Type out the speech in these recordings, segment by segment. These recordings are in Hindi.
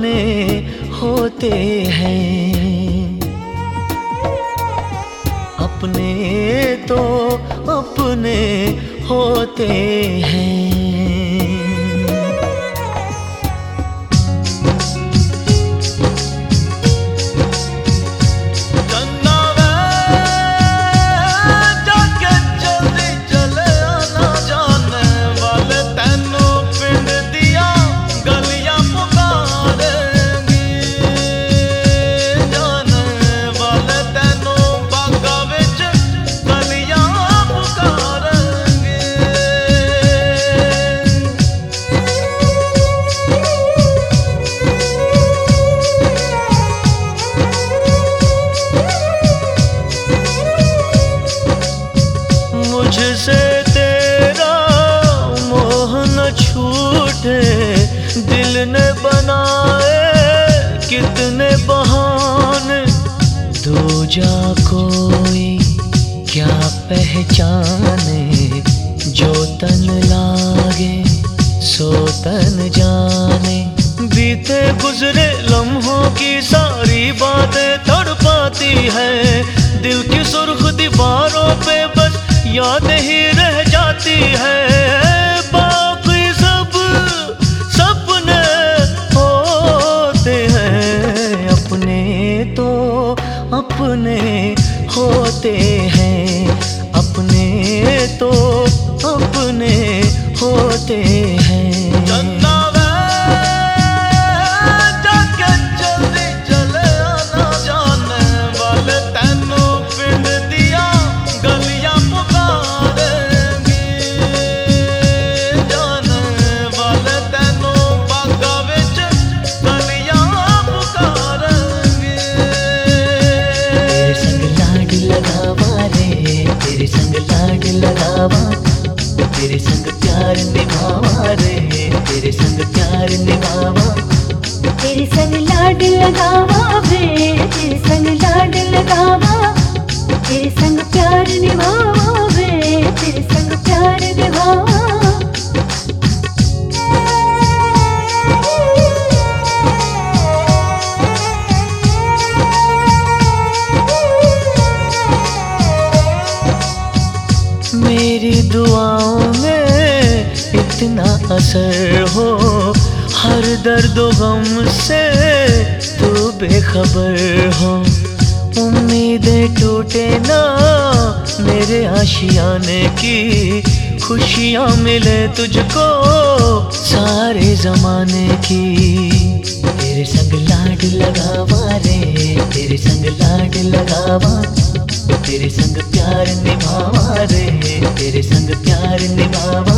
अपने होते हैं, अपने तो अपने होते हैं। मुझसे तेरा मोह न छूटे, दिल ने बनाए कितने बहाने, दूजा कोई क्या पहचाने, जो तन लागे सो तन जाने। बीते गुजरे लम्हों की सारी बातें तड़पाती है, दिल की सुर्ख दीवारों पे बस याद ही रह जाती है। बाकी सब सपने होते हैं, अपने तो अपने होते हैं, अपने तो अपने होते हैं। तेरे संग लाड लगावा, तेरे संग प्यार निभावा रे, तेरे संग प्यार निभावा, तेरे संग लाड लगावा वे, तेरे संग लाड लगावा, तेरे संग प्यार निभावा वे, तेरे संग प्यार निभावा। मेरी दुआओं में इतना असर हो, हर दर्द गम से तू बेखबर हो। उम्मीदें टूटे ना मेरे आशियाने की, खुशियाँ मिले तुझको सारे जमाने की। तेरे संग लाड लगावा रे, तेरे संग लाड लगावा, तेरे संग प्यार निभावा रे, तेरे संग प्यार निभावा।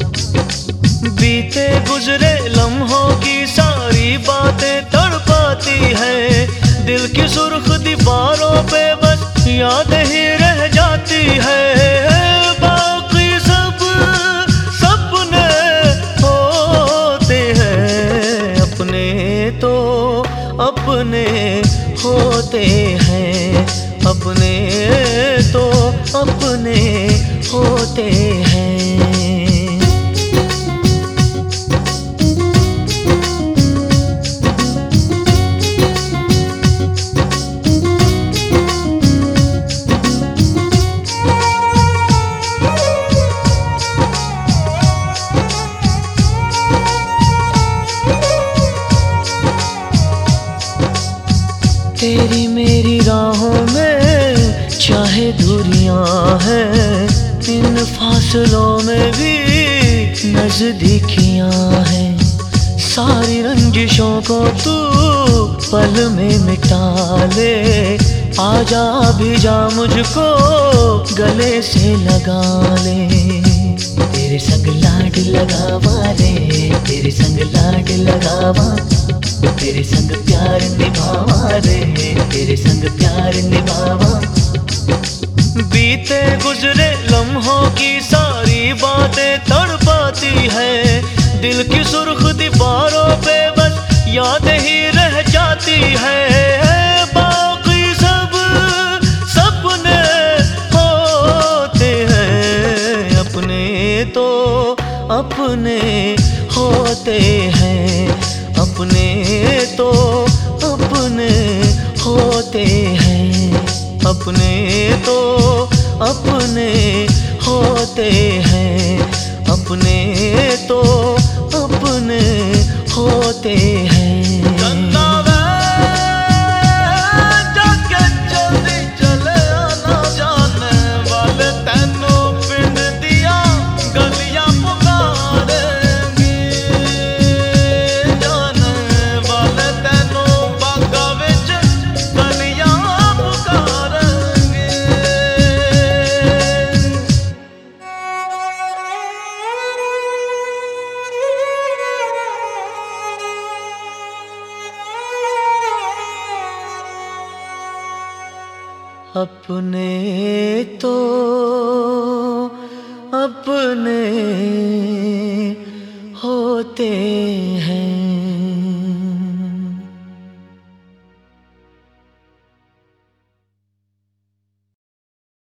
बीते गुजरे लम्हों की सारी बातें तड़पाती है, दिल की सुर्ख दीवारों पे बस याद ही रह जाती है। बाकी सब सपने होते हैं, अपने तो अपने होते हैं, अपने तो अपने होते हैं। तेरी मेरी राहों में चाहे दूरियां हैं, इन फासलों में भी नजदीकियां हैं। सारी रंजिशों को तू पल में मिटा ले, आजा भी जा मुझको गले से लगा ले। तेरे संग लाड लगावा रे, तेरे संग लाड लगावा, तेरे संग प्यार निभावा रे, तेरे संग प्यार निभावा। बीते गुजरे लम्हों की सारी बातें तड़पाती है, दिल की सुर्ख दीवारों पे बस याद ही रह जाती है। बाकी सब सपने होते हैं, अपने तो अपने होते हैं, अपने तो अपने तो अपने होते हैं, अपने तो अपने होते हैं। अपने तो अपने होते हैं।